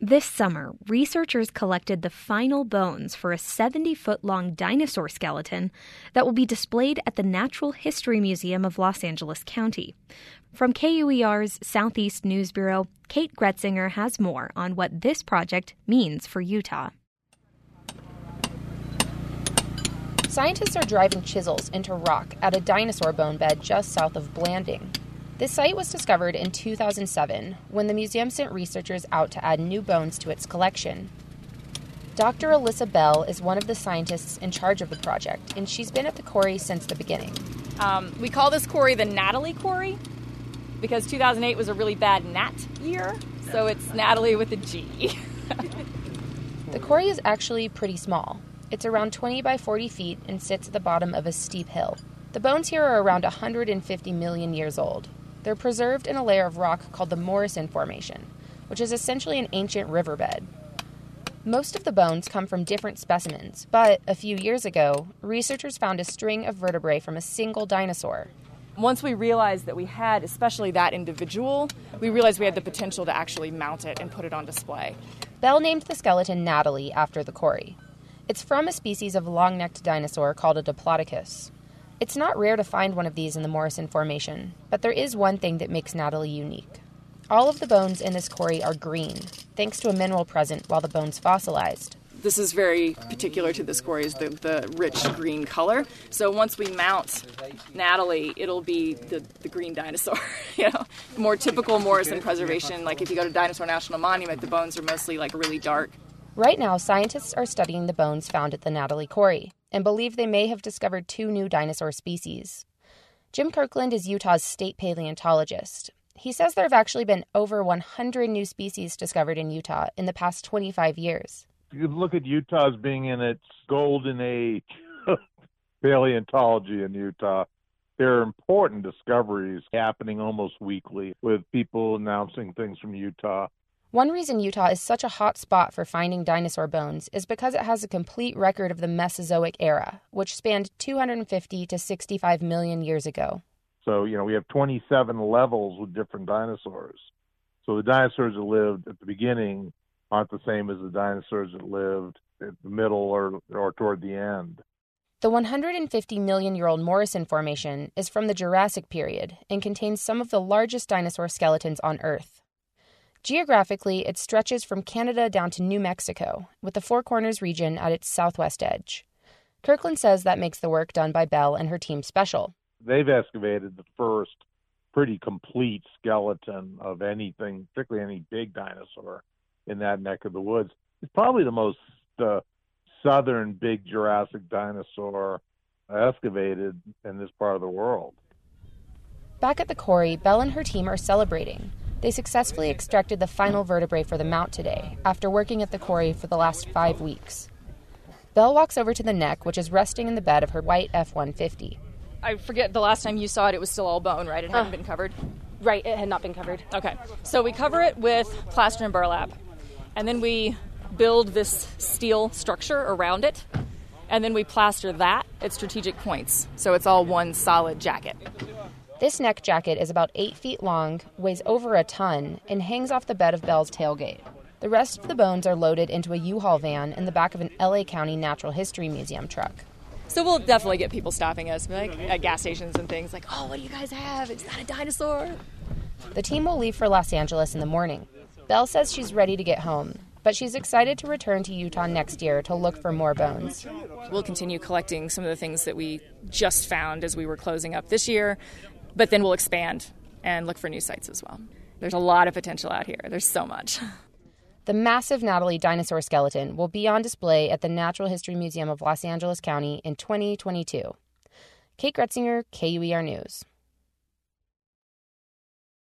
This summer, researchers collected the final bones for a 70-foot-long dinosaur skeleton that will be displayed at the Natural History Museum of Los Angeles County. From KUER's Southeast News Bureau, Kate Gretzinger has more on what this project means for Utah. Scientists are driving chisels into rock at a dinosaur bone bed just south of Blanding. This site was discovered in 2007 when the museum sent researchers out to add new bones to its collection. Dr. Alyssa Bell is one of the scientists in charge of the project, and she's been at the quarry since the beginning. We call this quarry the Natalie Quarry because 2008 was a really bad Nat year, so it's Natalie with a G. The quarry is actually pretty small. It's around 20 by 40 feet and sits at the bottom of a steep hill. The bones here are around 150 million years old. They're preserved in a layer of rock called the Morrison Formation, which is essentially an ancient riverbed. Most of the bones come from different specimens, but a few years ago, researchers found a string of vertebrae from a single dinosaur. Once we realized that we had, especially that individual, we realized we had the potential to actually mount it and put it on display. Bell named the skeleton Natalie after the quarry. It's from a species of long-necked dinosaur called a Diplodocus. It's not rare to find one of these in the Morrison Formation, but there is one thing that makes Natalie unique. All of the bones in this quarry are green, thanks to a mineral present while the bone's fossilized. This is very particular to this quarry, is the rich green color. So once we mount Natalie, it'll be the green dinosaur. More typical Morrison preservation. Like if you go to Dinosaur National Monument, the bones are mostly like really dark. Right now, scientists are studying the bones found at the Natalie Quarry and believe they may have discovered 2 new dinosaur species. Jim Kirkland is Utah's state paleontologist. He says there have actually been over 100 new species discovered in Utah in the past 25 years. You look at Utah as being in its golden age, paleontology in Utah. There are important discoveries happening almost weekly with people announcing things from Utah. One reason Utah is such a hot spot for finding dinosaur bones is because it has a complete record of the Mesozoic era, which spanned 250 to 65 million years ago. So, we have 27 levels with different dinosaurs. So the dinosaurs that lived at the beginning aren't the same as the dinosaurs that lived at the middle or toward the end. The 150 million-year-old Morrison Formation is from the Jurassic period and contains some of the largest dinosaur skeletons on Earth. Geographically, it stretches from Canada down to New Mexico, with the Four Corners region at its southwest edge. Kirkland says that makes the work done by Bell and her team special. They've excavated the first pretty complete skeleton of anything, particularly any big dinosaur, in that neck of the woods. It's probably the most southern big Jurassic dinosaur excavated in this part of the world. Back at the quarry, Bell and her team are celebrating. They successfully extracted the final vertebrae for the mount today, after working at the quarry for the last 5 weeks. Bell walks over to the neck, which is resting in the bed of her white F-150. I forget the last time you saw it, it was still all bone, right? It hadn't been covered? Right, it had not been covered. Okay, so we cover it with plaster and burlap, and then we build this steel structure around it, and then we plaster that at strategic points, so it's all one solid jacket. This neck jacket is about 8 feet long, weighs over a ton, and hangs off the bed of Bell's tailgate. The rest of the bones are loaded into a U-Haul van in the back of an LA County Natural History Museum truck. So we'll definitely get people stopping us at gas stations and things like, oh, what do you guys have? Is that a dinosaur? The team will leave for Los Angeles in the morning. Bell says she's ready to get home, but she's excited to return to Utah next year to look for more bones. We'll continue collecting some of the things that we just found as we were closing up this year, but then we'll expand and look for new sites as well. There's a lot of potential out here. There's so much. The massive Natalie dinosaur skeleton will be on display at the Natural History Museum of Los Angeles County in 2022. Kate Gretzinger, KUER News.